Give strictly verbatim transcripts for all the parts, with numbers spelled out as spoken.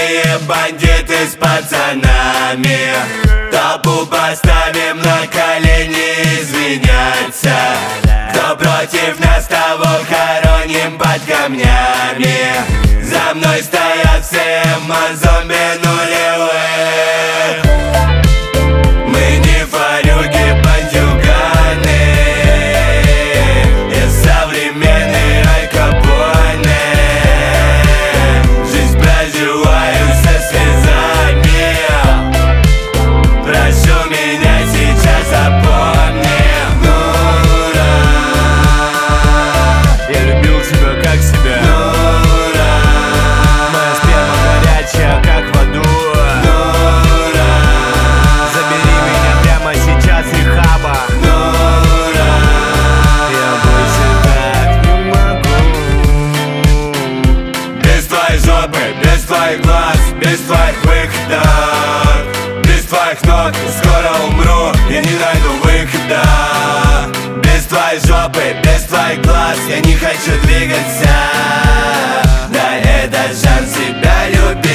Пьяные бандиты с пацанами, толпу поставим на колени извиняться. Кто против нас, того хороним под камнями. За мной стоят все зомби нулевых. Мы не фарюги, бандюганы, я современный Аль Капоне. Жизнь проживаю со слезами. Прошу меня сейчас запомни. Нура, я любил тебя как себя. Нура, моя сперма горячая как в аду. Нура, Забери меня прямо сейчас, рехаба. Нура, Я больше так не могу. без твоей жопы, без твоих глаз, без твоих выходов, без твоих ног скоро умру, я не найду выхода. Без твоей жопы, без твоих глаз я не хочу двигаться. Дай этот шанс себя любить.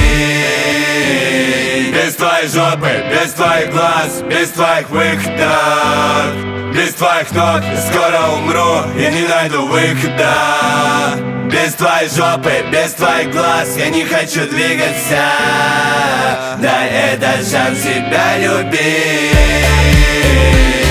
Без твоей жопы, без твоих глаз, без твоих выходов, без твоих ног скоро умру, я не найду выхода. Без твоей жопы, без твоих глаз я не хочу двигаться. Дай этот шанс себя любить.